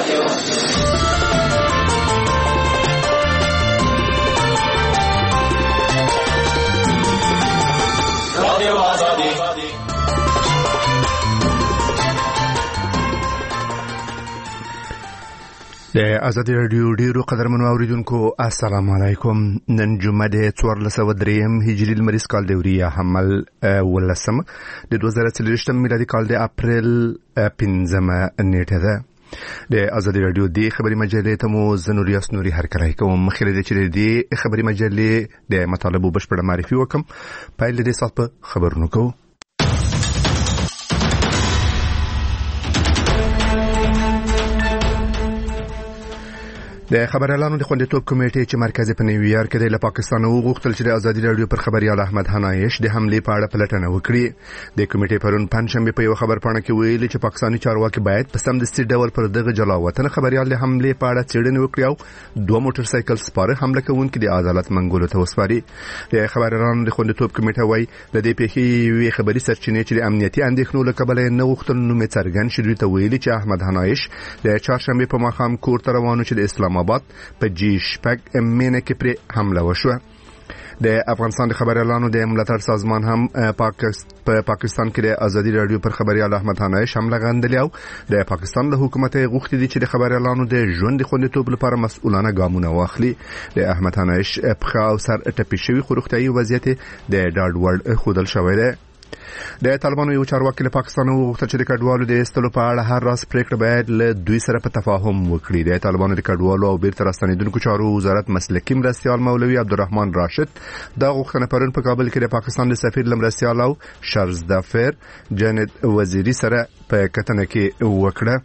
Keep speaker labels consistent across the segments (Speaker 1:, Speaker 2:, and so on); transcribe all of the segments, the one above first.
Speaker 1: د ازادي رادیو ډیرو قدرمنو اوریدونکو السلام علیکم. نن جمعه د 1403 هجری لمریز کال د وریه حمل ولسم د 2023 میلادي کال د اپریل 15 نیټه ده. د ازادي رادیو د خبري مجلې ته مو زنوریاس نوري هرکلی کوم. مخکې د چې د خبري مجلې د مطالبو بشپړه معرفي وکم. پایل د سات په خبرونو کو. د خبريالانو د خوندیتوب کمیټې چې مرکز په نیویارک کې د پاکستان وغوښتل چې د ازادي رادیو پر خبريال احمد حنایش د حمله په اړه پلټنه وکړي. د کمیټې پرون پنځشنبه په یو خبر پاڼه کې ویلي چې پاکستاني چارواکي باید په سمدستي ډول پر دغه جلاوطن خبريال د حمله په اړه څېړنه وکړي او دوه موټر سایکل سپاره حمله کوونکي د عدالت منګولو ته وسپاري. د خبريالانو د خوندیتوب کمیټه وايي د دې پیښې وی خبري سرچینې چې د امنیتي اندېښنو له کبله نه وغوښتل نو مې څرګند شوی ته ویلي چې احمد حنایش د چهارشنبه په ماښام کور ته روانو چې د اسلام آباد په جیشپک مینه کې پر حمله وشوه. د افغانستان د خبريالانو د ملاتړ سازمان هم پاکستان کې د ازادي رادیو پر خبريال احمد حنایش حمله غندلی او د پاکستان له حکومت غوښتي دي چې د خبريالانو د ژوند خوندیتوب لپاره مسؤلانه ګامونه واخلي. د احمد حنایش په خاو سر ټپي شوی خروختي وضعیت د ډاډ ورډ خودل شوی دی. د طالبانو یو چارواکي له پاکستان وغوښتل چې د کډوالو د ایستلو په اړه هر راز پریکړه باید له دوی سره په تفاهم وکړي. د طالبانو د کډوالو او بیرته راستنیدونکو چارو وزارت مسلکي مرستیال مولوي عبدالرحمن راشد دا غوښتنه پرون په کابل کې د پاکستان د سفیر مرستیال او شرزدافر جنید وزیری سره په کتنه کې وکړه.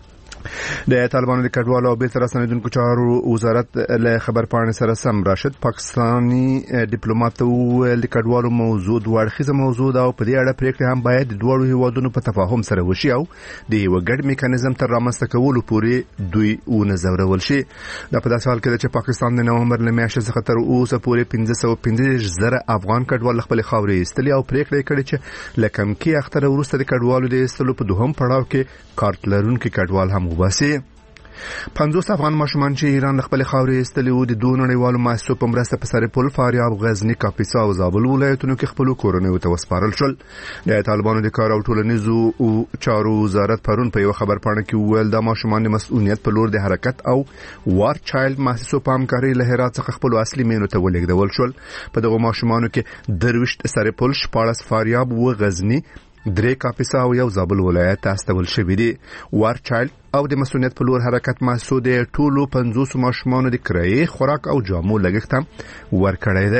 Speaker 1: د طالبانو د کډوالو او بیرته راستنیدونکو چارو وزارت له خبر پاڼې سره سم راشد پاکستاني ډیپلوماټ ویل د کډوالو موضوع دوړخیزه موضوع ده او په دې اړه پریکړه هم باید د دوه هیوادونو په تفاهم سره وشي او د یو ګډ میکانیزم تر رامنځته کولو پورې دوی ونځورول شي. دا په داسې حال کې چې پاکستان د نومبر له میاشتې څخه تر اوسه پورې 1515,000 افغان کډوال خپل خاورې ایستلي او پریکړه کړې چې لکم کې اختر وروسته د کډوالو د ایستلو په دوهم پړاو کې کارت لرونکي کډوال هم وباسي. 50 افغان ماشومان چې ایران خپل خاورې ایستلي وو د دوه نړیوالو مؤسسو په مرسته په سر پل فاریاب غزنی کاپیسا او زابل ولایتونو کې خپل کورونه ته وسپارل شول. د طالبانو د کار او ټولنیزو چارو وزارت پرون په یو خبر پاڼه کې ویل د ماشومان د مسؤلیت په لور د حرکت او وار چایلډ مؤسسو په همکارۍ له هرات څخه خپل اصلي مینو ته ولېږدول شول. په دغه ماشومانو کې درويشت سر پل 14 فاریاب او غزنی 3 کاپیسا او یو زابل ولایت ته استول شوی دی. وار چایلډ او د مسؤلیت په لور حرکت محسوس د ټولو 50 ماشومانو د کرایې خوراک او جامو لګښت هم ورکړی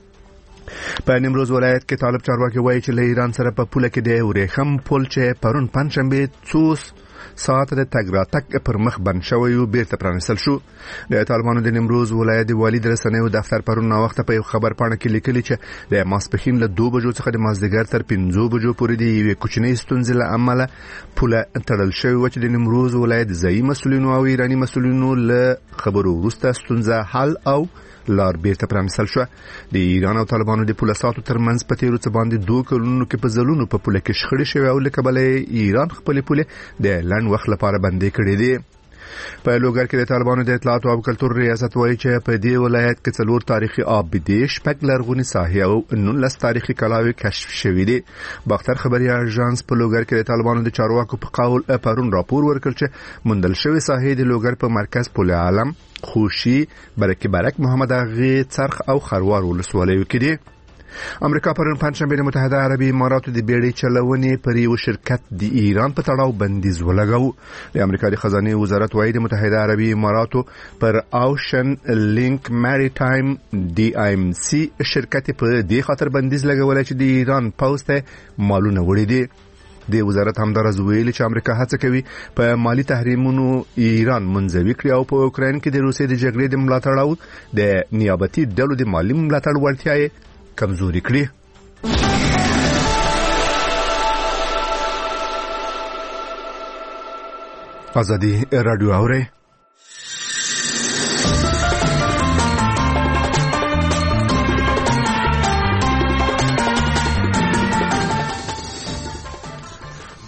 Speaker 1: دی. په نیمروز ولایت کې طالب چارواکي وایي چې له ایران سره په پوله کې د ورېخم پل چې پرون پنځشنبه څو ساعت د تګ راتګ پر مخ بند شوی او بیرته پرانیستل شو. د طالبانو د نیمروز ولایت د والي رسنیو دفتر پرون نو وخت په یو خبر پاڼه کې لیکلي چې د ماسپخین له 2 بجو څخه د مازدیګر تر 5 بجو پورې د یوې کوچنۍ ستونزې له امله پوله تړل شوی و چې د نیمروز ولایت ځایي مسؤلینو او ایرانی مسؤلینو له خبرو وروسته ستونزه حل او لار بیرته پرانیستل شو. د ایران او طالبانو د پولیساتو ترمنځ په تیرو څه باندې 2 کلونو کې په ځلونو په پوله کې شخړې شوې او لکه بلې ایران خپل پوله د لن وخت لپاره بندي کړې دي. په لوګر کې د طالبانو د اطلاعات او کلتور ریاست وایي چې په دې ولایت کې 4 تاریخي آبدې شپږ لرغونی ساحې او 19 تاریخي کلاوي کشف شوې دي. باختر خبري اژانس په لوګر کې د طالبانو د چارواکو په قول پرون راپور ورکړ چې مندل شوی ساحې د لوګر په مرکز پل عالم خوشي برک محمد اغه څرخ او خروار ولسوالیو کې دي. امریکا پرون پنځشنبه د متحده عربي اماراتو د بیړۍ چلونې پر یو شرکت د ایران په تړاو بندیز ولګاو. د امریکا د خزانه وزارت وايي د متحده عربي اماراتو پر اوشن لینک مریټایم DIMC شرکت په دې خاطر بندیز لګولای چې د ایران پوسټه مالونه وړي دي. د وزارت همدارز ویلي چې امریکا هڅه کوي په مالی تحریمونو ایران منزوي کړي او په اوکراین کې د روسیې د جګړې د ملاتړ او د نیابتي ډلو د مالی ملاتړ وړتیا کمزوري کړي. ازادي رادیو اوري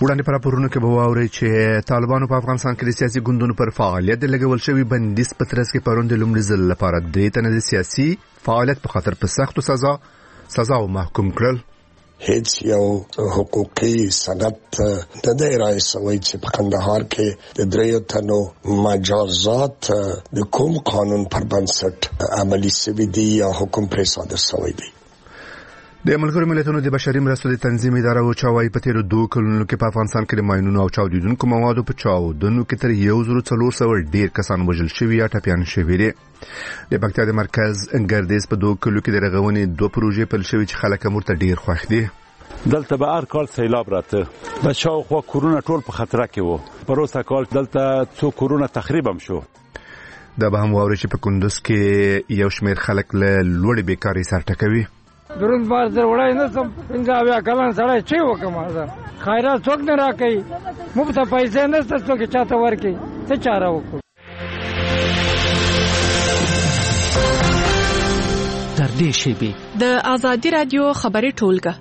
Speaker 1: وړاندې پر راپورونو کې به واورئ چې طالبانو په افغانستان کې د سیاسي ګوندونو پر فعالیت د لګول شوی بندیز په ترڅ کې پرون د لومړي ځل لپاره 3 تنه د سیاسي فعالیت په خاطر په سختو سزا محکوم کړل.
Speaker 2: هیڅ یو حقوقي سند د ارائه شوی چې په کندهار کې د 3 تنو مجازات د کوم قانون پر بنسټ عملی شوی دی یا حکم پر صادر شوی دی.
Speaker 1: د ملګرو ملتونو د بشري مرستو د تنظیم اداره او چاوي په تیر 2 کلونو کې په افغانستان کې د ماینونو او چاودیدونکو موادو په چاودنو کې تر 1400 ډیر کسان وژل شوي یا ټپيان شوي دي. د پکتیا د مرکز ګردیز په 2 کلو کې د رغونې 2 پروژې په شوي چې خلک امورته ډیر خوښ دي.
Speaker 3: دلته به هر کال سیلاب راته بچاو خو کورونه ټول په خطر کې وو. پروسه کال دلته څو کورونه تخریب هم شو.
Speaker 1: دا به هم واوري چې په کندوز کې یو شمېر خلک له لوړې بیکاری سره ټکوي.
Speaker 4: درون بار در وړای نه سم پنځه بیا کلان سره چي وکم خیرات څوک نه راکې مفت پیسې نه څوک چاته ورکې څه چاره وکړو.
Speaker 5: تر دې شی
Speaker 6: د آزادی رادیو خبري ټولګه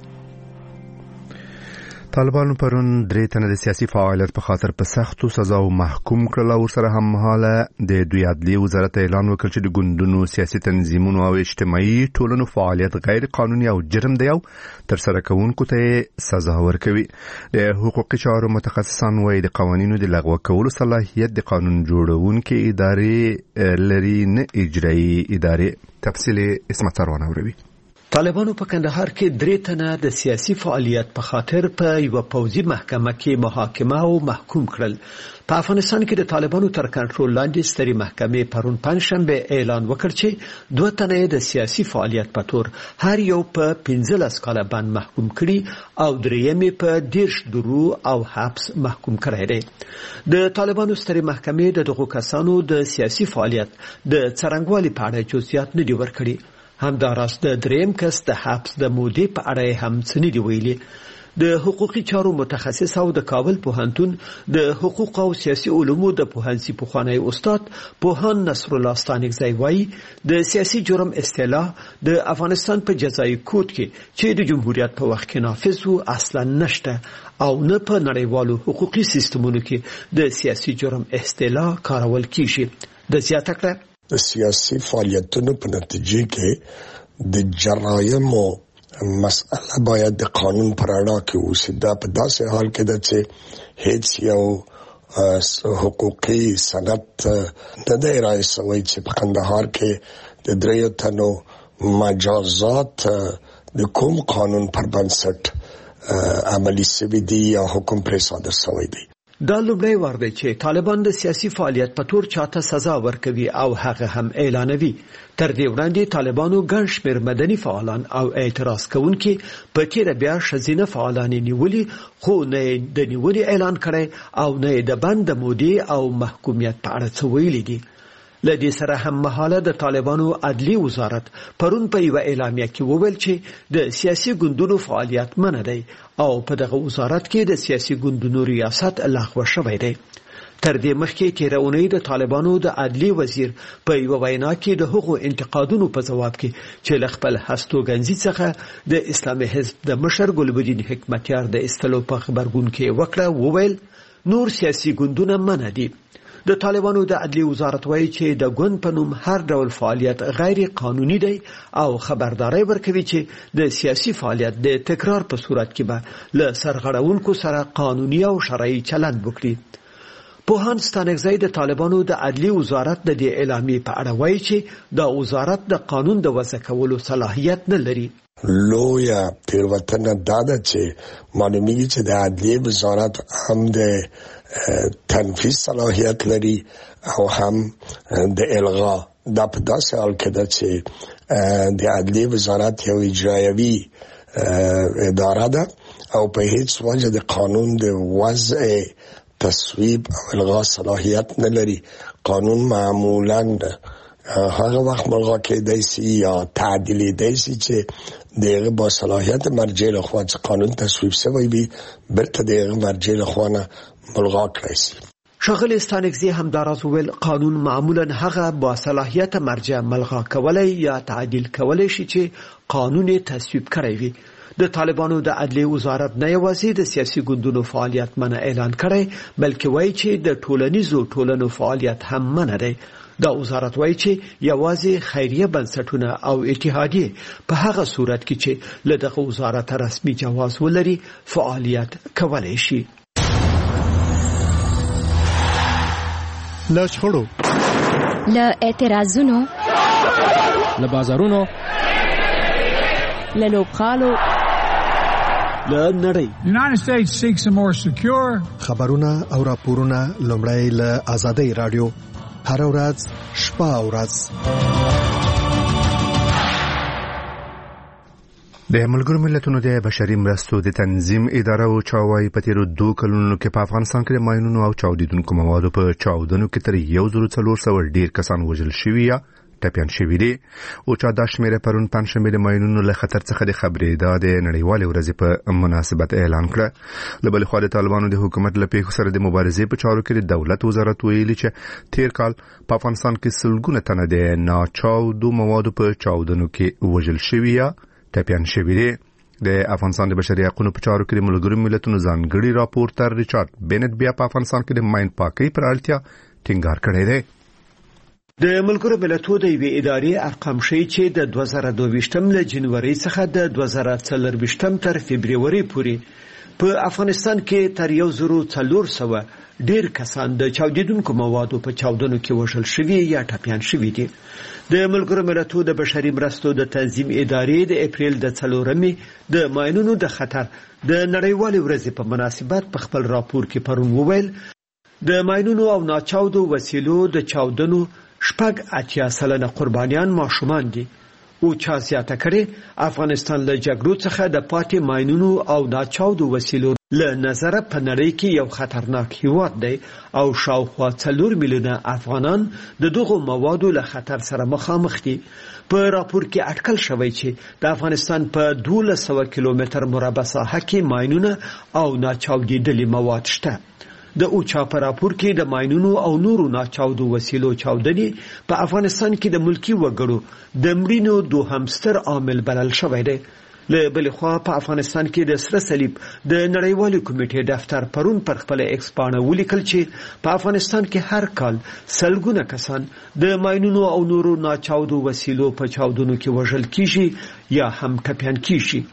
Speaker 1: طالبانو پرون 3 تنه د سیاسي فعالیت په خاطر په سختو سزاو محکوم کړل او سره هم مهاله د دوی عدلي وزارت اعلان وکړ چې د ګوندونو سیاسي تنظیمونو او اجتماعي ټولنو فعالیت غیر قانوني او جرم دی او تر سره کوونکو ته سزا ورکوي. د حقوقي چارو متخصصان وايي د قوانینو د لغوه کولو صلاحیت د قانون جوړونکو ادارې لري نه اجرایي ادارې. تفصیل اسمت سروان اوروي.
Speaker 5: طالبانو په کندهار کې 3 تنه د سیاسي فعالیت په خاطر په یو پوځي محکمه کې محاکمه او محکوم کړل. په افغانستان کې د طالبانو تر کنټرول لاندې ستري محکمې پرون پنځشنبه اعلان وکړ چې 2 تنه د سیاسي فعالیت په تور هر یو په 15 کاله باندې محکوم کړي او درېمې په 10 درو او حبس محکوم کړي دي. د طالبانو ستري محکمې دغه کسانو د سیاسي فعالیت د څرنګوالي په اړه جزئیات نه دي ورکړي. همداراز د دریم کس د حبس د مودې په اړه هم څه نه دی ویلي. د حقوقي چارو متخصص او د کابل پوهنتون د حقوق او سیاسي علومو د پوهنځي پوخوانی استاد پوهان نصر الله ستانکزی وایي د سیاسي جرم اصطلاح د افغانستان په جزایي کود کې چې د جمهوریت په وخت کې نافذ و اصلا نشته او نه په نړیوالو حقوقي سیستمونو کې د سیاسي جرم اصطلاح کارول کیږي. د زیاته کړه
Speaker 2: د سیاسي فعالیتونو په نتیجه کې د جرایمو مسئله باید د قانون پر اړه کې اوسي. دا په داسې حال کې ده چې هیڅ یو حقوقي سند نه دی ارائه شوی چې په کندهار کې د 3 تنو مجازات د کوم قانون پر بنسټ عملی شوی دی یا حکم پر صادر شوی دی.
Speaker 5: دا لومړی وار دی چې طالبان د سیاسي فعالیت په تور چاته سزا ورکوي او هغه هم اعلانوي. تر دې وړاندې طالبانو ګڼ شمېر مدني فعالان او اعتراض کوونکي په تیر بیا ښځینه فعالان نیولي خو نه د نیولې اعلان کړی او نه د بند مودې او محکومیت په اړه څه ویلي دي. لدې سره هم مهاله د طالبانو عدلي وزارت پرون په یو اعلامیه کې وویل چې د سیاسي ګوندونو فعالیت منع دی او په دغه وزارت کې د سیاسي ګوندونو ریاست لغوه شوی دی. تر دې مخکې تیر اونۍ د طالبانو د عدلي وزیر په یو وینا کې د حقوقو انتقادونو په جواب کې چې خپل هستوګنځي څخه د اسلامي حزب د مشر ګلبدین حکمتیار د استلو په خبرګون کې وکړه وویل نور سیاسي ګوندونه منع دي. د طالبانو د عدلي وزارت وایي چې د ګوند په نوم هر ډول فعالیت غیر قانوني دی او خبرداري ورکوي چې د سیاسي فعالیت د تکرار په صورت کې به له سرغړونکو سره قانوني او شرعي چلند وکړي. پوهان ستانکزی د طالبانو د عدلي وزارت د دې اعلامیې په اړه وایي چې د وزارت د قانون د وضع کولو صلاحیت نه لري.
Speaker 2: لویا تیروتنه داده چې معلومیږي چې د عدلي وزارت هم د تنفیذ صلاحیت لري او هم د الغا. دا په داسې حال کې ده چې د عدلي وزارت یو اجرایوي اداره ده او په هیڅ وجه د قانون د وضع تصویب او الغا صلاحیت نه لري. قانون معمولاً هغه وخت ملغا کېدای شي یا تعدیلېدای شي چې دغه با صلاحیت مرجع لخوا چې قانون تصویب شوی وي بیرته دغه مرجع لخوا نه ملغا کړی شي.
Speaker 5: ښاغلی ستانکزی همداراز وویل قانون معمولا هغه با صلاحیت مرجع ملغا کولای یا تعدیل کولای شي چې قانون تصویب کړی وي. د طالبانو د عدلیې وزارت نه یوازې د سیاسي ګوندونو فعالیت منع اعلان کړی بلکې وایي چې د ټولنیزو ټولنو فعالیت هم منع دی. دا وزارت وایي چې یوازې خیریه بنسټونه او اتحادیې په هغه صورت کې چې له دغه وزارت رسمي جواز ولري فعالیت کولی شي.
Speaker 1: له شخړو،
Speaker 7: له اعتراضونو،
Speaker 8: له بازارونو،
Speaker 6: له لوبغالو،
Speaker 5: له نړۍ.
Speaker 9: United States seeks a more secure.
Speaker 1: خبرونه او راپورونه لومړی له آزادۍ رادیو هر ورځ شپه او ورځ. د ملګرو ملتونو د بشري مرستو د تنظیم اداره او چاوای په تیرو 2 کلونو کې په افغانستان کې د ماینونو او چاودیدونکو موادو په چاودنو کې تر 1400 ډیر کسان وژل شوي یا ټپيان شوي دي. او چا د شمیره پرون پنځشنبه د ماینونو له خطر څخه د خبرې د نړیوال ورځې په مناسبت اعلان کړ. له بل خوا د طالبانو د حکومت له پیښو سره د مبارزې په چارو کې د دولت وزارت ویلي چې تیر کال په افغانستان کې سلګونه تنه د ناچاودو موادو په چاودنو کې وژل شوي یا ټپيان شوي دي. د افغانستان د بشري حقوقو په چارو کې د ملګرو ملتونو ځانګړي راپورټر ریچارډ بینټ بیا په افغانستان کې د ماین پاکۍ پر اړتیا ټینګار کړی دی.
Speaker 5: د ملګرو ملتونو د یوې ادارې ارقام ښیي چې د 2022 له جنوري څخه د 2024 تر فبرवरी پورې په افغانستان کې تر 1400 ډیر کسان د چاودیدونکو موادو په چاودنو کې وژل شوي یا ټپيان شوي دي. د ملګرو ملتونو د بشري مرستو د تنظیم ادارې د اپریل د 4 د ماینونو د خطر د نړیوال ورځې په مناسبت په خپل راپور کې پرون وویل د ماینونو او ناچاودو وسیلو د چاودنو 80% قربانیان ماشومان دي. او چا زیاته کړي افغانستان له جګړو څخه د پاتې ماینونو او ناچاودو وسیلو له نظر په نړۍ کې یو خطرناک هیواد دی او شاوخوا 4 میلیونه افغانان د دغو موادو له خطر سره مخامخ دي. په راپور کې اټکل شوی چې د افغانستان په 1200 کیلومتر مربع ساحه کې ماینونه او ناچاودیدلي مواد شته. د اوچا په راپور کې د ماینونو او نورو ناچاودو وسیلو چاودنې په افغانستان کې د ملکی وګړو د مړینو دوهم ستر عامل بلل شوی دی. له بل خوا په افغانستان کې د سره صلیب د نړیوال کمیټې دفتر پرون پر خپل ایکس پاڼه ولیکل چې په افغانستان کې هر کال سلګونه کسان د ماینونو او نورو ناچاودو وسیلو په چاودنو کې وژل کیږي یا هم ټپيان کیږي.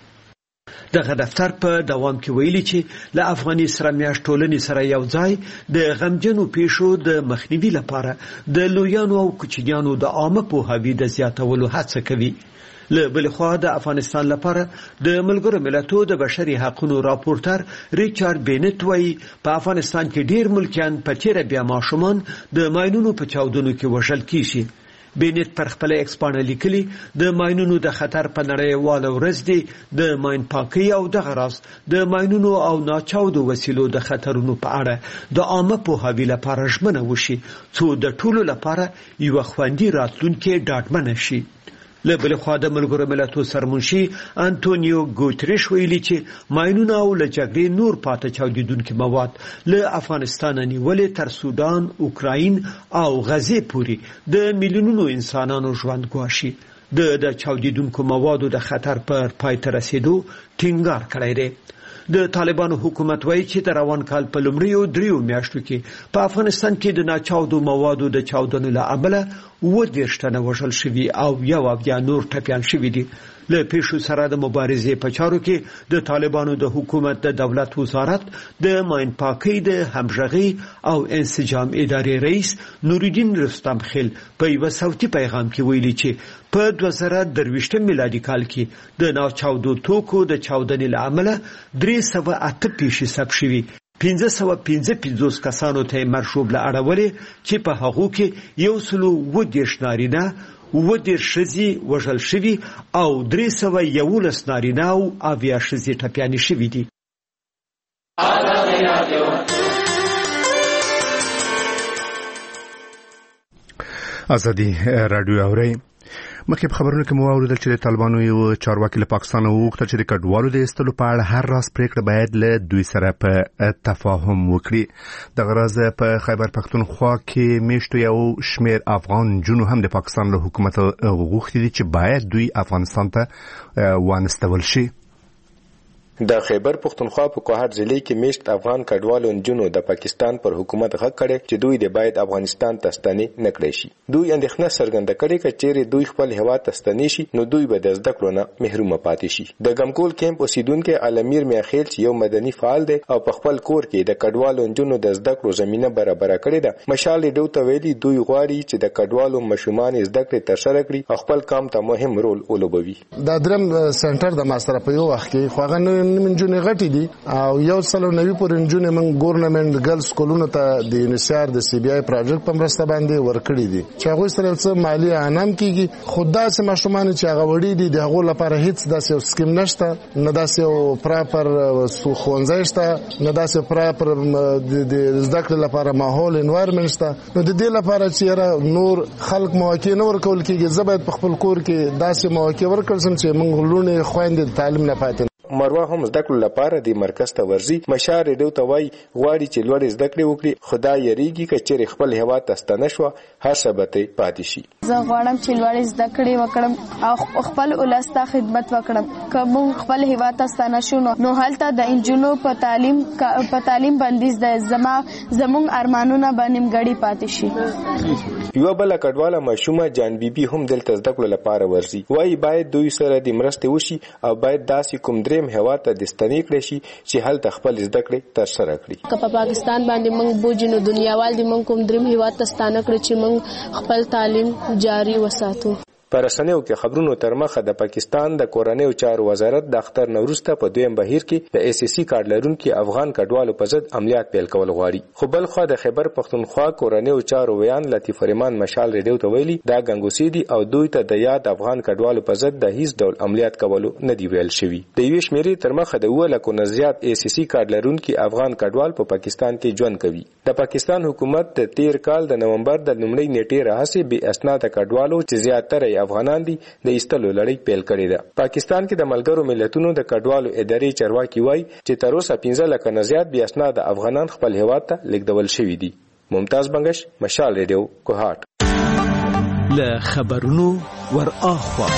Speaker 5: دغه دفتر په دوام کې ویلي چې له افغاني سره میاشت ټولنې سره یو ځای د غمجنو پیښو د مخنیوي لپاره د لویانو او کوچنیانو د عامه پوهاوي د زیاتولو هڅه کوي. له بل خوا د افغانستان لپاره د ملګرو ملتونو د بشري حقوقو راپورټر ریچارډ بینټ وایي په افغانستان کې ډیر ملکیان په تیر بیا ماشومان د ماینونو په چاودنو کې وژل کیږي. بینټ پر خپل ایکس پاڼه لیکلي د ماینونو د خطر په نړیواله ورځ دی د ماین پاکۍ او دغه راز د ماینونو او ناچاودو وسیلو د خطرونو په اړه د عامه پوهاوي لپاره ژمنه وشي څو د ټولو لپاره یو خوندي راتلونکي ډاډمن شي. له بل خوا د ملګرو ملتونو سرمنشي انټونیو ګوتریش ویلي چې ماینونه او له جګړې نور پاتې چاودیدونکو مواد له افغانستان نیولې تر سودان، اوکراین او غزې پورې د میلیونونو انسانانو ژوند ګواښي. د چاودیدونکو موادو د خطر پر پای ته رسیدو ټینګار کړی دی. د طالبانو حکومت وایي چې د روان کال په لومړیو 3 میاشتو کې په افغانستان کې د ناچاودو موادو د چاودنو له امله 20 تنه وژل شوي او 1 نور ټپيان شوي دي. له پیښو سره د مبارزې په چارو کې د طالبانو د حکومت د دولت وزارت د ماین پاکۍ د همغږي او انسجام ادارې رئیس نورالدین رستم خیل په یو صوتي پیغام کې ویلي چې په 2023 میلادي کال کې د ناچاودو توکو د چاودنې له امله 308 پیښې ثبت شوي. 555 کسانو ته مرشوب له اړولې چې په هغو کې 110 نارینه 10 ښځې وژل شوي او 311 نارینه او 80 ښځې ټپيانې شوي دي.
Speaker 1: ازادي رادیو اوري مخکې په خبرونو کې مو اوریدل چې طالبانو یو چارواکي له پاکستان وغوښتل چې د کډوالو د ایستلو په اړه هر راز پریکړه باید له دوی سره په تفاهم وکړي. د غرض په خیبر پختونخوا کې میشتو یو شمیر افغان جنو هم د پاکستان له حکومت غوښتي دي چې باید دوی افغانستان ته وانستول شي.
Speaker 10: د خیبر پختونخوا په کوهات ضلع کې میشت افغان کډوالو نجونو د پاکستان پر حکومت غږ کړي چې دوی د باید افغانستان ته ستنې نکړي شي. دوی اندېښنه څرګنده کړې چې چیرې دوی خپل هیواد ته ستنې شي نو دوی به د زده کړو نه محروم پاتې شي. د ګمکول کیمپ اوسیدونکو علمیر میاخیل چې یو مدني فعال دی او په خپل کور کې د کډوالو نجونو د زده کړو زمينه برابر کړې ده، مشال ډیو ته ویلي دوی غواړي چې د کډوالو مشومان زده کړې ترسره کړي او خپل کام ته مهم رول ولوبوي.
Speaker 11: د درم سنټر د ماستر په یو وخت کې خو هغه منجونې غټي دي او یو سلو نوي پر انجونې من ګورنمنت ګرلز سکولونو ته د یونیسیار د سی بی آی پروژیکټ په مرسته باندې ورکړي دي چې هغه سره څه مالی انعام کیږي. خدا چې مشومان چې هغه وړي دي دغه لپاره هیڅ داسې سکیم نشته، نه داسې پراپر خوندزای شته، نه داسې پراپر د زده کړې لپاره ماحول انوایرمنت شته. نو د دې لپاره چې نور خلک مواقع نه ورکول کیږي، زه باید په خپل کور کې داسې مواقع ورکړم چې موږ لونه خويندې تعلیم نه پاتې.
Speaker 10: مروه هم زده کړو لپاره د مرکز ته ورځي. مشار ډیو ته وای غواړي چې لوړ زده کړې وکړي، خدای یریږي چې خپل هیواد ته ستنه شو هر څه به پاتې شي.
Speaker 12: زه غواړم چې لوړ زده کړې وکړم او خپل ولسته خدمت وکړم. کوم خپل هیواد ته ستنه شو نو هلته د انجونو په تعلیم بندیز ده، زموږ ارمانونه به نیمګړي پاتې شي.
Speaker 10: یو بل کډواله مشومه جان بیبي هم دلته زده کړو لپاره ورځي. وای باید دوی سره د مرستې وشي او باید داسې کوم دریم هیواد ته د ستنې کړی شي چې هلته خپل زده کړې ترسره کړي.
Speaker 13: که په پاکستان باندې موږ بوجنو دنیاوال دي موږ کوم دریم هیواد ته ستانه کړی چې موږ خپل تعلیم جاری وساتو.
Speaker 10: پر رسنیو کې خبرونو تر مخه د پاکستان د کورنیو چارو وزارت د اختر نوروز په دویم بهیر کې د اس اس سی کارت لرونکو افغان کډوالو په ضد عملیات پیل کول غواړي. خو بل خو د خیبر پختونخوا کورنیو چارو ویان لطیف رحمان مشال ریډیو ته ویلي دا ګنګوسې دي او دوی ته د یاد افغان کډوالو په ضد د هیڅ ډول عملیات کولو نه دی ویل شوی. د یو شمیرې تر مخه د 2 لکو نه زیات اس اس سی کارت لرونکو افغان کډوال په پاکستان کې ژوند کوي. د پاکستان حکومت د 13 کال د نومبر د لومړۍ نیټې راهیسې بې اسناد کډوالو چې زیاتره افغانان دي د ایستلو لړۍ پیل کړې ده. پاکستان کې د ملګرو ملتونو د کډوالو ادارې چارواکي وایي چې تر اوسه 15 لکه نه زیات بې اسناد افغانان خپل هیواد ته لیږدول شوي دي. ممتاز بنگش، مشال ریډیو، کوهات.
Speaker 5: له خبرونو ور اخوا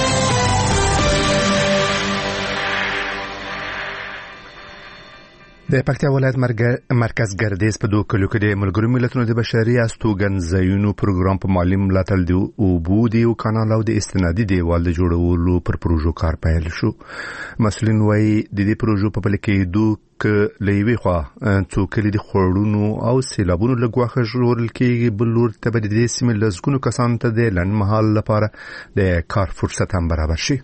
Speaker 1: د پکتیا ولایت مرکز ګردیز په دوه کلو کې د ملګرو ملتونو د بشري استوګنځایونو پروګرام په مالی ملاتړ دی او بودی او کانال او د استنادي دیوال د جوړولو پر پروژو کار پیل شو. مسؤلین وايي د دې پروژو په بل کې دوه لوي خوا څو کلی د خورونو او سیلابونو لګواخه جوړل کېږي، بل لور ته به د دې سیمې لزګونو کسانو ته د لن محل لپاره د کار فرصت هم برابر شي.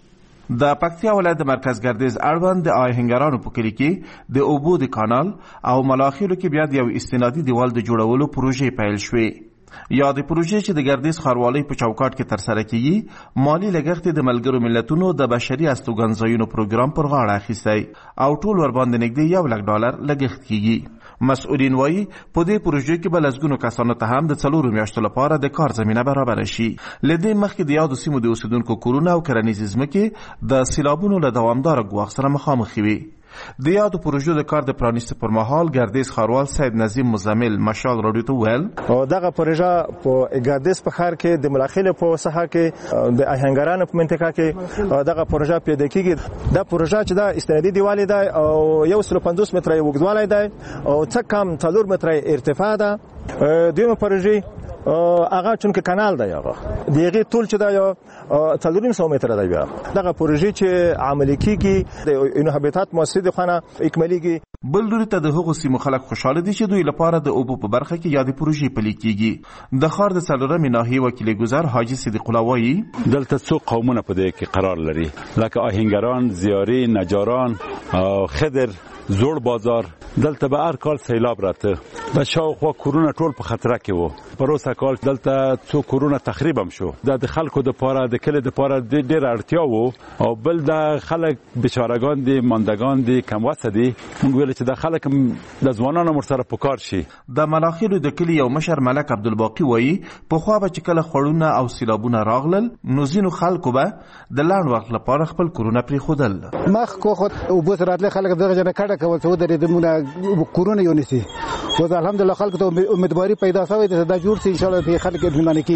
Speaker 14: د پکتیا ولایت د مرکز ګردیز اړوند د آهنګرانو په کلی کې د اوبو د کانال او ملاخیلو کې بیا د یو استنادي دیوال د جوړولو پروژې پیل شوې. یا د پروژې چې د ګردیز ښاروالۍ په چوکاټ کې ترسره کیږي مالی لګښت د ملګرو ملتونو د بشري استوګنځایونو پروګرام پر غاړه اخیستی او ټول ورباندې نږدې $1,00,000 لګښت کیږي. مسؤلین وایي په دې پروژې کې به لسګونو کسانو ته هم د 4 میاشتو لپاره د کار زمینه برابر شي. له دې مخکې د یادو سیمو د اوسیدونکو کورونه او کرنیزې ځمکې د سیلابونو له دوامداره ګواښ سره مخامخ وي. د یادو پروژو د کار د پرانیست پر مهال ګردیز ښاروال سید نظیم مزمل مشال راډیو ته ویل
Speaker 15: دغه پروژه په ګردیز په ښار کې د ملاخیل په ساحه کې د آهنګرانو په منطقه کې دغه پروژه پیدا کیږي. دا پروژه چې د استنادي دیوال دی او 150 متره اوږدوالی دی او څه کم 4 متره ارتفاع ده. دویمه پروژه هغه چونکه کانال دی هغه دیغه طول چې دا یو 300 متره دی. دغه پروژه چې عملي کیږي د اینو هابیتات مؤسسې د خانه اکمالیږي.
Speaker 14: بل لوري ته د هغو سیمو خلک خوشاله دي چې دوی لپاره د اوبو په برخه کې یادې پروژې پلي کیږي. د ښار د څلورمې ناحیې وکیل ګذر حاجي صدیق الله وایي
Speaker 3: دلته څو قومونه په دې کې قرار لري لکه آهنګران، زیاري، نجاران او خضر، زوړ بازار. دلته به هر کال سیلاب راته د شاوخوا کورونه ټول په خطر کې وو. پروسه کال دلته څو کورونه تخریب هم شو. د خلکو د پاره د کله د پاره ډېر اړتیا وو او بل د خلک بیچارهګان دي، ماندگان دي، کم وسه دي. موږ ویل چې د خلک د ځوانانو مرسته پکار شي.
Speaker 14: د ملاخیلو د کلی یو مشر ملک عبدالباقی وایي په خو به چې کله خړونه او سیلابونه راغلل نو ځینو خلکو به د لاند وخت لپاره خپل کورونه پرې خودل.
Speaker 16: مخ کو خو او بوت راتله خلک دغه جنه کډه کول څو درې دمونه کورونه یونیسي. و الحمدلله خلکو ته امیدواري پیدا شوې ده دا جوړ شي ان شاء الله په خلک اطمینان کیږي.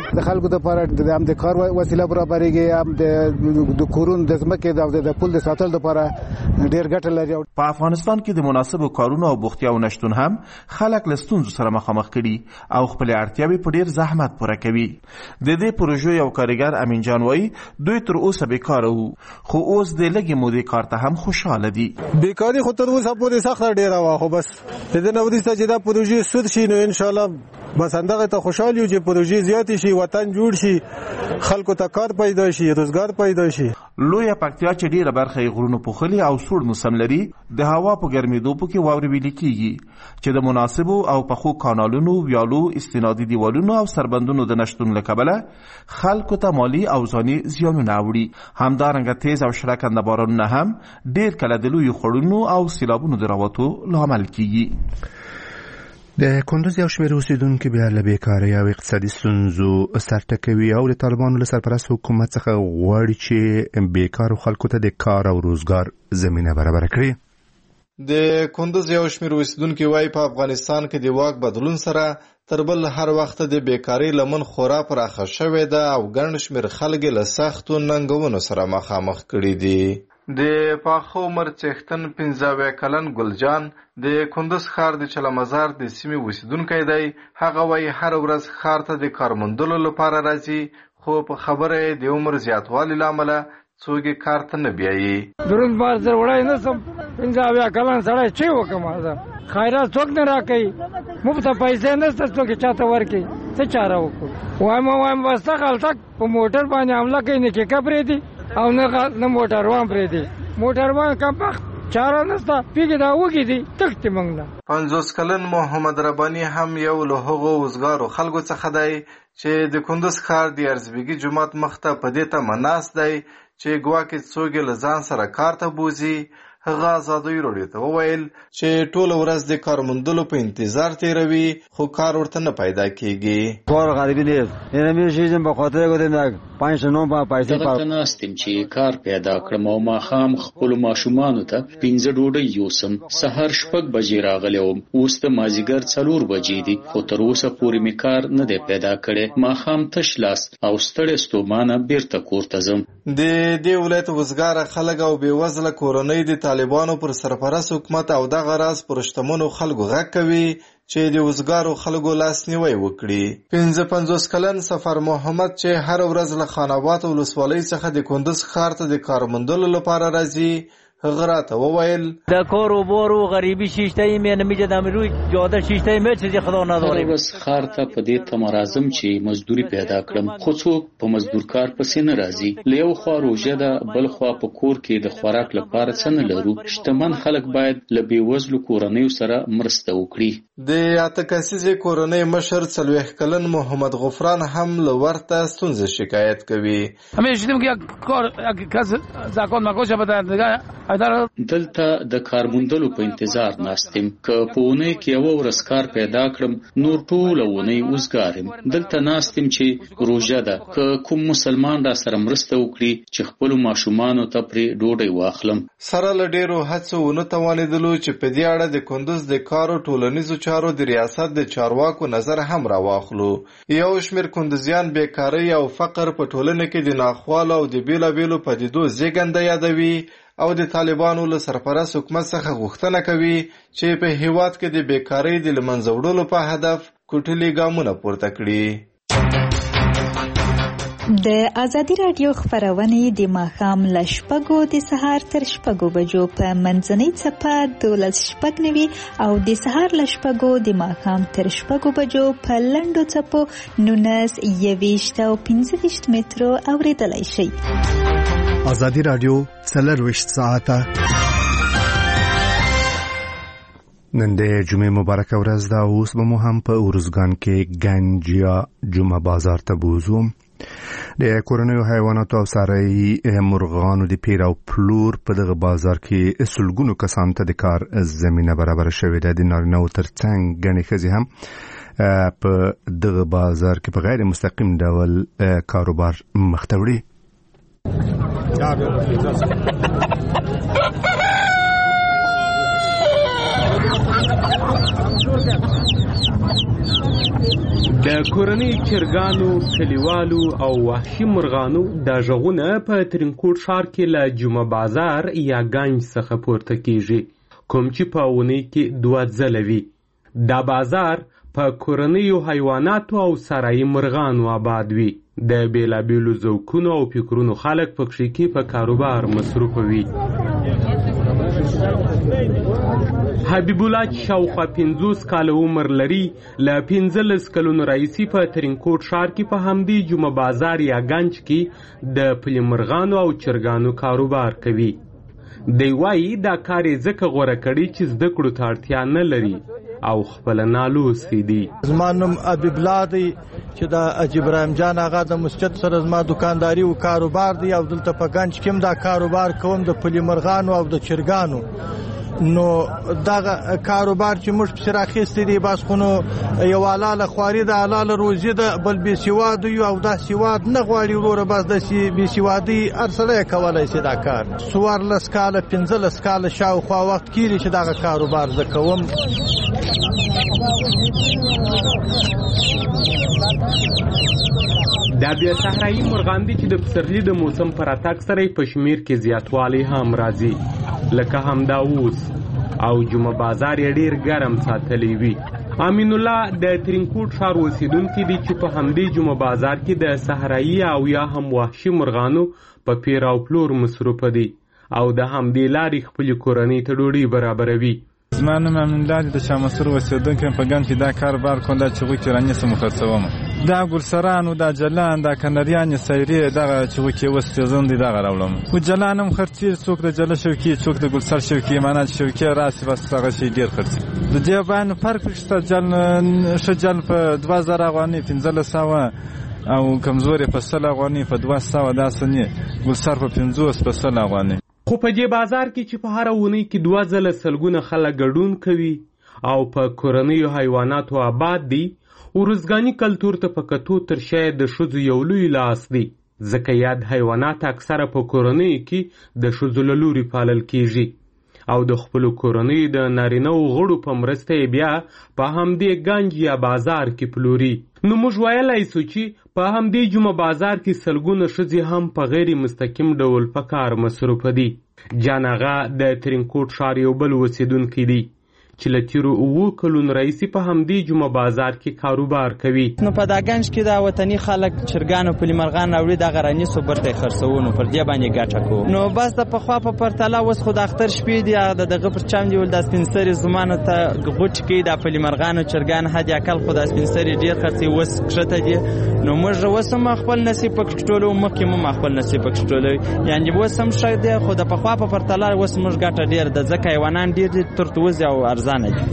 Speaker 16: د خلکو لپاره د کار وسیله برابرېږي، هم د کورونو د ځمکې د پول د ساتلو لپاره ډېر ګټه لري.
Speaker 14: په افغانستان کې د مناسبو کارونو او بوختیاو نشتون هم خلک له ستونزو سره مخامخ کړي او خپل اړتیاوې په ډېر زحمت پوره کوي. د دې پروژې یو کارګر امین جان وایي دوی تر اوسه بیکاره وو، خو اوس د لږې مودې کار ته هم خوشحاله دي.
Speaker 15: بیکاري خو تر اوسه پورې سخته ډېره وه، خو بس د دې نه وروسته چې دا پروژې سود شي نو انشاءالله بس همدغه ته خوشحال یو چې پروژې زیاتې شي، وطن جوړ شي، خلکو ته کار پیدا شي، روزګار پیدا شي.
Speaker 14: لویه پکتیا چې ډېره برخه یې غرونو پوښلي او سوړ موسم لري، د هوا په ګرمېدو پکې واورې ویلې کېږي چې د مناسبو او پخو کانالونو، ویالو، استنادي دیوالونو او سربندونو د نشتون له کبله خلکو ته مالي او ځاني زیانونه اوړي. همدارنګه تیز او شړکنده بارانونه هم ډېر کله د لویو خوړونو او سیلابونو د راوتو لامل کېږي.
Speaker 1: د کندوز یو شمېر اوسېدونکي بیا له بېکارۍ او اقتصادي ستونزو سر ټکوي او د طالبانو له سرپرست حکومت څخه غواړي چې بېکارو خلکو ته د کار او روزګار زمینه برابره کړي.
Speaker 17: د کندوز یو شمېر اوسېدونکي وایي په افغانستان کې د واک بدلون سره تر بل هر وخت د بیکارۍ لمن خورا پراخه شوې ده او ګڼ شمېر خلک له سختو ننګونو سره مخامخ کړي دي. د پاخه عمر څښتن 15 کلن ګلجان د کندوز ښار د چلمزار د سیمې اوسېدونکی دی. هغه وایي هر ورځ ښار ته د کار موندلو لپاره راځي، خو په خبره یې د عمر زیاتوالي له امله څوک یې کار ته نه بیایي.
Speaker 4: درون بار زر وړی نه سم 15 کلن سړی چې وکړم خیرات څوک نه راکوي، مفته پیسې نشته څوک یې چاته ورکوي، څه چاره وکړو؟ وایم بس هلته په موټر باندې حمله کوي، نه کیکه پرېږدي او نه موټروان پرېږدي. موټروان کمبخت چاره نشته، پیګې دا وږي دي تښتي موږ نه.
Speaker 17: 50 کلن محمد رباني هم یو له هغو وزګارو خلکو څخه دی چې د کندوز ښار د ارزبیګي جومات مخته په دې تمه ناست دی چې ګواکې څوک له ځان سره کار ته بوځي. هغه ازادۍ راډیو ته وویل چې ټوله ورځ د کار موندلو په انتظار تیروي، خو کار ورته نه پیدا کیږي.
Speaker 18: کار غریبی نیست، اینه میشیدم به خاطر گفتیم 5 با پیسې
Speaker 19: پاره ناستم چې کار پیدا کړم او ماښام خپل ماشومانو ته 5 ډوډۍ یوسم. سحر 6 بجې راغلم، اوس د مازیګر 4 بجې دي، خو تر اوسه پورې می کار نه دی پیدا کړی. ماښام تش لاس او ستړی ستومانه بیرته کور ته ځم.
Speaker 17: د دې ولایت وزګاره خلک او بېوزله کورنۍ د طالبانو پر سرپرست حکومت او دغه راز پر شتمنو خلکو غږ کوي چې د وزګارو خلکو لاس نیوی وکړي. 55 کلن سفر محمد چې هر ورځ له خاناباد ولسوالۍ څخه د کندوز ښار ته د کار موندلو لپاره راځي، هغه راته وویل
Speaker 20: د کار و بار و غریبی شیشته می نمیجدم روی جاده شیشته می چیزی خدا نداره.
Speaker 19: بس خار ته په دې تمرازم چې مزدوري پیدا کړم، خو څوک په مزدور کار پسې نه راځي. لیو خو روزه ده، بل خو په کور کې د خوراک لپاره څه نه لرو. شتمن خلک باید له بیوزلو کورنیو سره مرسته وکړي.
Speaker 17: د اته کسیزې کورنۍ مشر 40 کلن محمد غفران هم له ورته ستونزې شکایت کوي.
Speaker 21: همیشه دیدم که کار کس زکات مکوشه بده
Speaker 19: دلته د کار موندلو په انتظار ناستم. که په اونۍ کې یو ورځ کار پیدا کړم نور ټوله اونۍ وزګارم. دلته ناستم چې روژه ده، که کوم مسلمان را سره مرسته وکړي چې خپلو ماشومانو ته پرې ډوډۍ واخلم.
Speaker 17: سره له ډېرو هڅو ونه توانېدلو چې په دې اړه د کندوز د کارو ټولنیزو چارو د ریاست د چارواکو نظر هم راواخلو. یو شمېر کندوزیان بیکارۍ او فقر په ټولنه کې د ناخوالو او د بېلابېلو پدیدو زېږنده یادوي او د طالبانو له سرپرست حکومت څخه غوښتنه کوي چې په هیواد کې د بیکارۍ د له منځه وړلو په هدف کوټلي ګامونه پورته کړي.
Speaker 22: د ازادي راډیو خبرونه د ماښام له 6 د سهار تر 6 بجو په منځنۍ څپه 12:09 او د سهار له 6 د ماښام تر 6 بجو په لنډو څپو 19:20 او 15 مترو اوریدلای شئ.
Speaker 1: ازادي راډیو 24 ساعته نن د جمعې مبارکه ورځ ده. اوس به مو هم په اورزګان کې ګنجیا جمعه بازار ته بوزو. د کورنیو حیواناتو او څاروي مرغانو د پیر او پلور په دغه بازار کې سلګونو کسانو ته د کار زمینه برابر شوې ده. د نارینه‌و ترڅنګ ګڼې ښځې هم په دغه بازار کې په غیر مستقیم ډول کاروبار مخ ته وړي.
Speaker 2: د کورنۍ چرګانو، کلیوالو او وحشي مرغانو د غږونه په ترینکوټ ښار کې له جمعه بازار یا ګنج څخه پورته کیږي، کوم چې په اونۍ کې 2 ځله وي. دا بازار په کورنیو حیواناتو او سرایي مرغانو آباد وي. د بیلابیلو ذوقونو او فکرونو خلک پکښې کې په کاروبار مصروف وي. حبیب الله چې شاوخوا 50 کاله عمر لري، له 15 کلونو راهیسې په ترینکوټ ښار کې په همدې جمعه بازار یا ګنج کې د پلي مرغانو او چرګانو کاروبار کوي. دی وایي دا کار یې ځکه غوره کړي چې زده کړو ته اړتیا نه لري او خپله نالوستی دي.
Speaker 7: زما نوم حبیب الله دی چې د حاجي ابراهیم جان آغا د مسجد سره زما دکانداري او کاروبار دی او دلته په ګنج کې هم دا کاروبار کوم د پلي مرغانو او د چرګانو. نو دغه کاروبار چې موږ پسې راخیستی دی بس خو نو یو حلاله خواري ده، حلاله روزي ده، بل بې سواد یو او دا سواد نه غواړي وروره، بس د بې سوادۍ هر سړی کولی شي دا کار. 14 کاله 15 کاله شاوخوا وخت کېږي چې دغه کاروبار زه کوم.
Speaker 2: دا بیا صحرایي مرغان دي چې د پسرلي د موسم په راتګ سره په شمیر کې زیاتوالی هم راځي، لکه همدا اوس، او جمعه بازار یې ډیر ګرم ساتلی وي. امین الله د ترینکوټ ښار اوسیدونکی دی چې په همدې جمعه بازار کې د صحرایي او یا هم وحشي مرغانو په پیر او پلور مصروفه دی او د همدې لارې خپلې کورنۍ ته ډوډۍ برابروي.
Speaker 23: زما نوم امین الله دی، د شاه مسعود اوسیدونکی په ګنج کې دا کاروبار کوم، دا چغوی کې رانیسم خرڅوم. دا ګلسران او دا جلان، دا کنریان سیرې، دغه چغوی کې اوس سیزن دی دغه راوړم. خو جلان هم خرڅي، څوک د جله شوکي، څوک د ګلسر شوکي، معنا شوکي راسي، بس هغه شی ډیر خرڅي. د دې باندې فرق شته، جل په 2000 افغانۍ 1500 او کمزوري په 100 افغانۍ په 200 داسې نه، ګلسر په 50 په 100 افغانۍ.
Speaker 2: خو په دې بازار کې چې په هر اونۍ کې 2 ځله سلګونه خلک ګډون کوي او په کورنیو حیواناتو آباد دي، ورزګاني کلتور ته په کتو تر شاید د ښځو یو لوی لاس دی، ځکه یاد حیوانات اکثره په کورنیو کې د ښځو له لوري پالل کیږي او د خپلو کورنیو د نارینه‌و غړو په مرسته یې بیا په همدې ګنج یا بازار کې پلوري. نو موږ ویلی سو چې په همدې جمعه بازار کې سلګونه ښځې هم په غیر مستقیم ډول په کار مصروفه دي. جان آغا د ترینکوټ ښار یو بل اوسیدونکی دی چې له تیرو 7 کلونو راهیسې په همدې جمعه بازار کې کاروبار کوي.
Speaker 24: نو په دا ګنج کې دا وطني خلک چرګان او پلي مرغان راوړي، دغه رانیسو برته یې خرڅوو، نو پر دې باندې ګټه کوو. نو بس د پخوا په پرتله اوس خو د اختر شپې دي، د دغه پر چم دی ول د سپین سرې زمانو ته غوټ کوي، د پلي مرغان او چرګان حد اقل خو د سپین سرې ډیر خرڅي اوس کښته دي. نو موږ اوس هم خپل نصیب پکې ټولو، مخکې هم خپل نصیب پکې ټولو، یعنی اوس هم ښه دی، خو د پخوا په پرتله اوس موږ ګټه ډیر ده، ځکه حیوانان ډیر دي، ترتوز او ارزانه دي.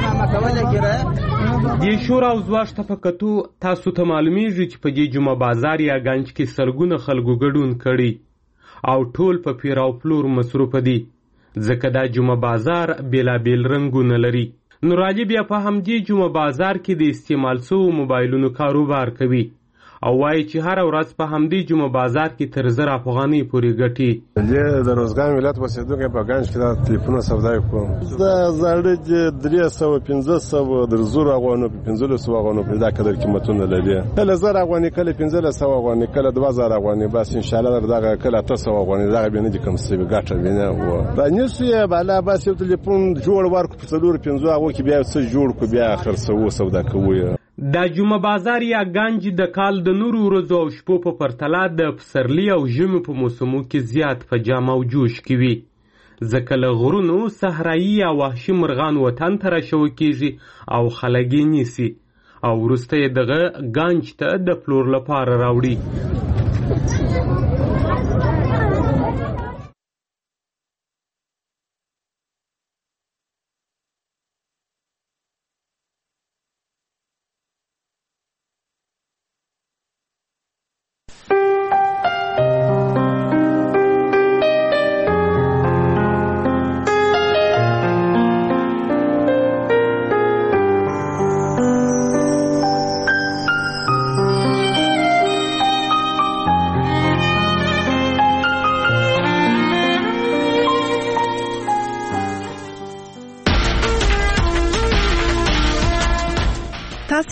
Speaker 2: دې شور او ځواش ته په کتو تاسو ته معلومیږي چې په دې جمعه بازار یا ګنج کې سلګونه خلکو ګډون کړي او ټول په پیر او پلور مصروفه دي، ځکه دا جمعه بازار بیلابیل رنګونه لري. نورالي بیا په همدې جمعه بازار کې د استعمال شوو موبایلونو کاروبار کوي او وایي چې هر ورځ په همدې جمعه بازار کې تر 1000 افغانۍ پورې ګټي.
Speaker 25: زه د روزګان ولایت اوسېدونکی په ګنج کې دا تلیفونه سودا کوم. دا زاړه 300 500 د 1000 افغانۍ په 1500 افغانۍ دا قدر قیمتونه لري. کله 1000 افغانۍ، کله 1500 افغانۍ، کله 2000 افغانۍ، بس ان شاء الله دغه کله 800 افغانۍ دغه به نه دي کوم څه ګټه وینه. و دا نسوی بالا بس یو تلیفون جوړ ورکو په 4-5 هغه کې بیا څه جوړ کو بیا خرڅو سودا کوي.
Speaker 2: دا جمعه بازار یا ګنج د کال د نورو ورځو او شپو په پرتله د پسرلي او ژمي په موسمو کې زیات په جام او جوش کې وي، ځکه له غرونو صحرایي یا وحشي مرغان وطن ته راشوه کیږي او خلک یې نیسي او وروسته یې دغه ګنج ته د پلور لپاره راوړي.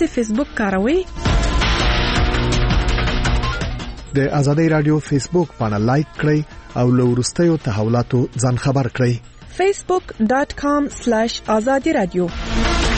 Speaker 6: فیسبوک کاروئ؟
Speaker 8: د آزادۍ رادیو فیسبوک باندې لایک کړئ او له وروستیو تحولاتو ځان خبر کړئ.
Speaker 6: facebook.com/azadi radio